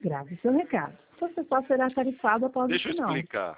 Grave seu recado. Você só será tarifado após o Deixa eu sinal. explicar.